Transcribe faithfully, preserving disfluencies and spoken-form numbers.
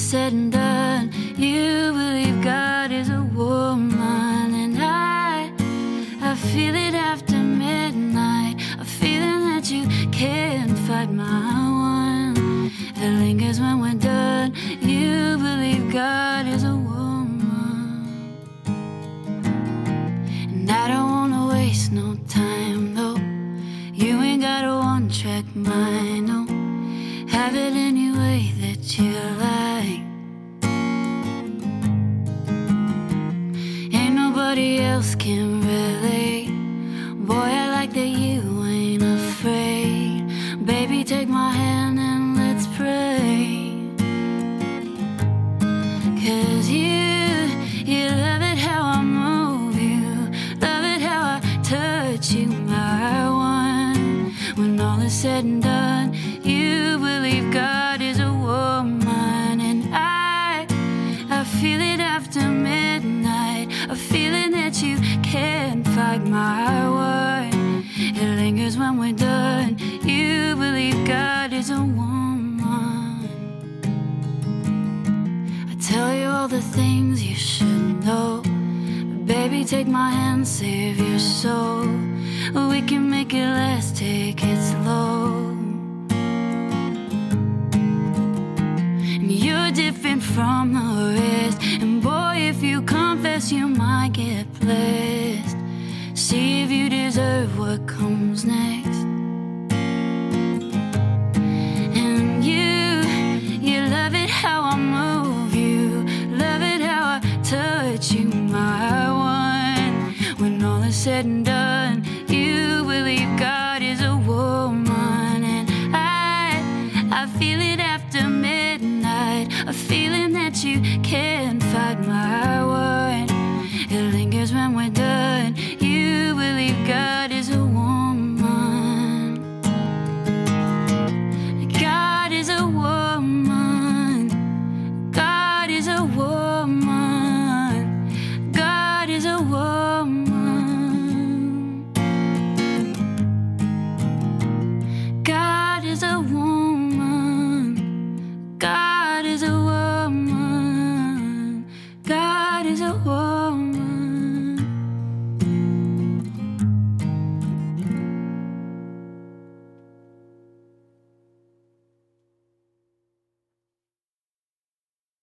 said and done, you believe God is a woman. And I, I feel it after midnight, a feeling that you can't fight my one. It lingers when we're done, you believe God is a woman. And I don't wanna waste no time though, you ain't got a one-track mind, no. Have it any way that you like. Ain't nobody else can relate. Boy, I like that you ain't afraid. Baby, take my hand and let's pray. Cause you, you love it how I move you, love it how I touch you, my one. When all is said and done, you believe God is a woman. And I, I feel it after midnight, a feeling that you can't fight my word. It lingers when we're done, you believe God is a woman. I tell you all the things you should know, but baby, take my hand, save your soul. We can make it last, take it slow. You're different from the rest, and boy, if you confess, you might get blessed. See if you deserve what comes next. And you, you love it how I move you, love it how I touch you, my one. When all is said and done, you believe God is a woman. And I, I feel it after midnight, a feeling that you can't fight my word. It lingers when we're done.